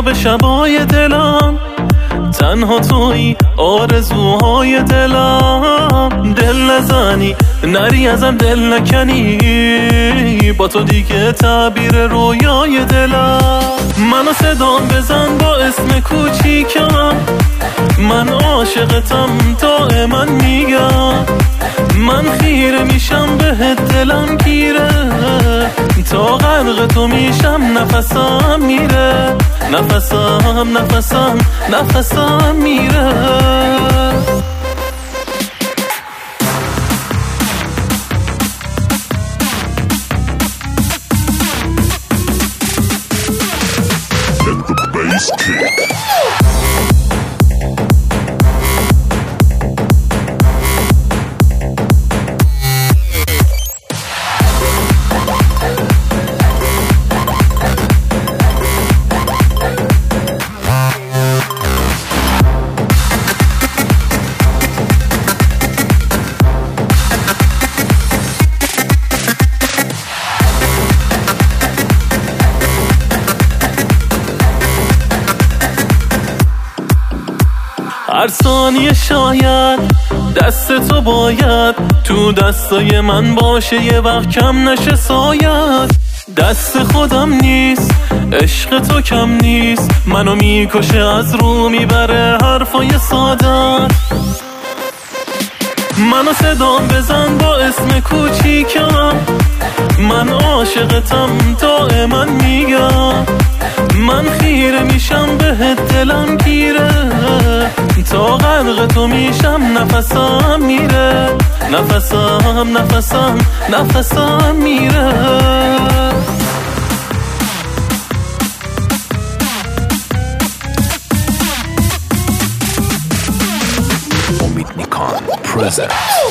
به شبای دلم، تنها تویی آرزوهای دلم. دل نزنی نری ازم دل نکنی، با تو دیگه تعبیر رویای دلم. منو صدام بزن با اسم کوچیکم، من عاشقتم دائما میگم. من خیره میشم بهت دلم گیره، تا غرق تو میشم نفسم میره، نفسم میره. Let the bass kick. هر ثانیه شاید دست تو باید تو دستای من باشه، یه وقت کم نشه سایت. دست خودم نیست، عشق تو کم نیست، منو میکشه از رو میبره حرفای سادت. منو صدام بزن با اسم کوچیکم، من عاشقتم دائما میگم. من خیره میشم بهت دلم گیره، تا غرق تو میشم نفسم میره، نفسم میره. Omid Nikan presents